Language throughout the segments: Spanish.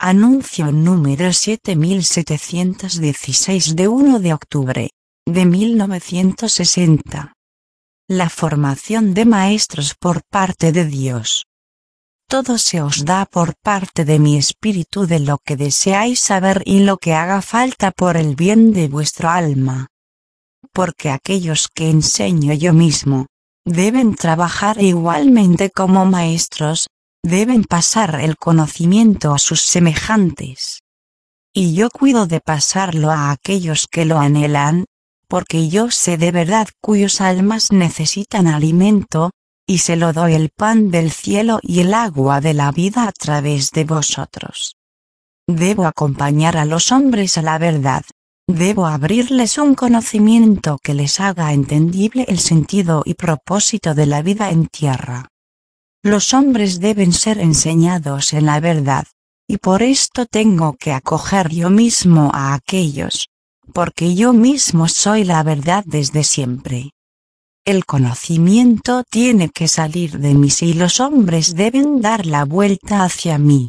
Anuncio número 7716 de 1 de octubre de 1960. La formación de maestros por parte de Dios. Todo se os da por parte de mi espíritu de lo que deseáis saber y lo que haga falta por el bien de vuestro alma. Porque aquellos que enseño yo mismo, deben trabajar igualmente como maestros, deben pasar el conocimiento a sus semejantes. Y yo cuido de pasarlo a aquellos que lo anhelan, porque yo sé de verdad cuyos almas necesitan alimento, y se lo doy el pan del cielo y el agua de la vida a través de vosotros. Debo acompañar a los hombres a la verdad. Debo abrirles un conocimiento que les haga entendible el sentido y propósito de la vida en tierra. Los hombres deben ser enseñados en la verdad, y por esto tengo que acoger yo mismo a aquellos, porque yo mismo soy la verdad desde siempre. El conocimiento tiene que salir de mí y los hombres deben dar la vuelta hacia mí.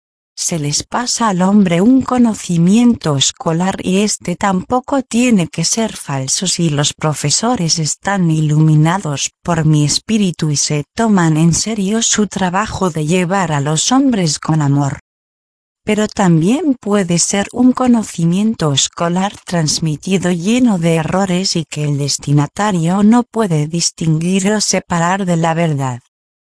Se les pasa al hombre un conocimiento escolar y este tampoco tiene que ser falso si los profesores están iluminados por mi espíritu y se toman en serio su trabajo de llevar a los hombres con amor. Pero también puede ser un conocimiento escolar transmitido lleno de errores y que el destinatario no puede distinguir o separar de la verdad.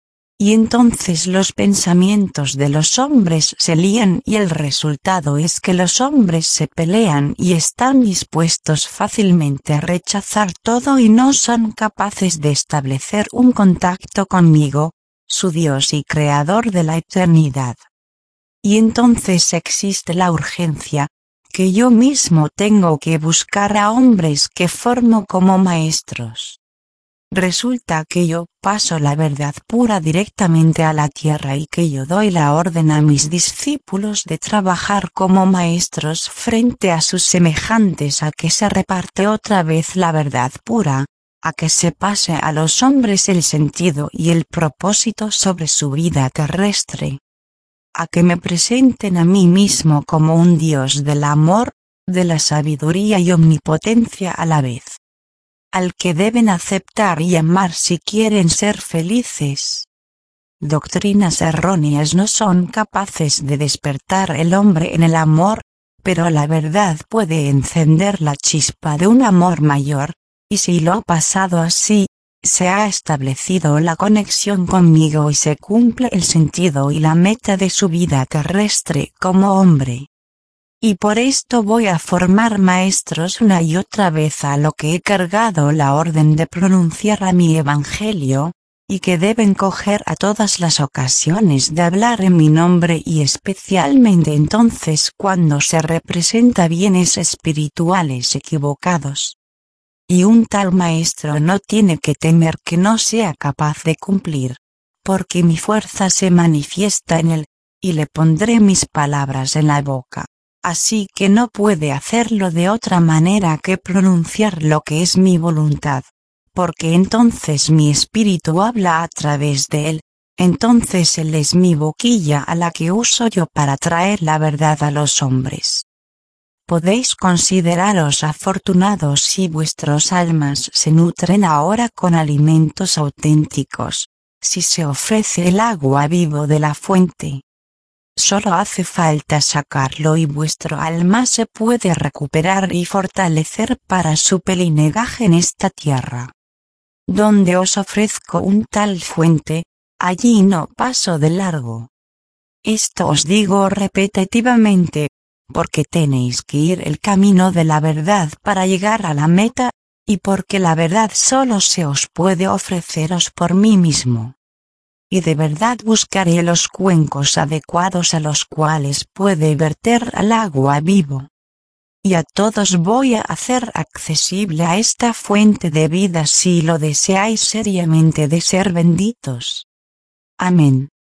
Y entonces los pensamientos de los hombres se lían y el resultado es que los hombres se pelean y están dispuestos fácilmente a rechazar todo y no son capaces de establecer un contacto conmigo, su Dios y Creador de la eternidad. Y entonces existe la urgencia, que yo mismo tengo que buscar a hombres que formo como maestros. Resulta que yo paso la verdad pura directamente a la tierra y que yo doy la orden a mis discípulos de trabajar como maestros frente a sus semejantes a que se reparte otra vez la verdad pura, a que se pase a los hombres el sentido y el propósito sobre su vida terrestre. A que me presenten a mí mismo como un Dios del amor, de la sabiduría y omnipotencia a la vez. Al que deben aceptar y amar si quieren ser felices. Doctrinas erróneas no son capaces de despertar el hombre en el amor, pero la verdad puede encender la chispa de un amor mayor, y si lo ha pasado así, se ha establecido la conexión conmigo y se cumple el sentido y la meta de su vida terrestre como hombre. Y por esto voy a formar maestros una y otra vez a lo que he cargado la orden de pronunciar a mi evangelio, y que deben coger a todas las ocasiones de hablar en mi nombre y especialmente entonces cuando se representa bienes espirituales equivocados. Y un tal maestro no tiene que temer que no sea capaz de cumplir, porque mi fuerza se manifiesta en él, y le pondré mis palabras en la boca. Así que no puede hacerlo de otra manera que pronunciar lo que es mi voluntad, porque entonces mi espíritu habla a través de él, entonces él es mi boquilla a la que uso yo para traer la verdad a los hombres. Podéis consideraros afortunados si vuestros almas se nutren ahora con alimentos auténticos, si se ofrece el agua vivo de la fuente. Solo hace falta sacarlo y vuestro alma se puede recuperar y fortalecer para su peleinaje en esta tierra. Donde os ofrezco un tal fuente, allí no paso de largo. Esto os digo repetitivamente, porque tenéis que ir el camino de la verdad para llegar a la meta, y porque la verdad solo se os puede ofreceros por mí mismo. Y de verdad buscaré los cuencos adecuados a los cuales puede verter al agua vivo. Y a todos voy a hacer accesible a esta fuente de vida si lo deseáis seriamente de ser benditos. Amén.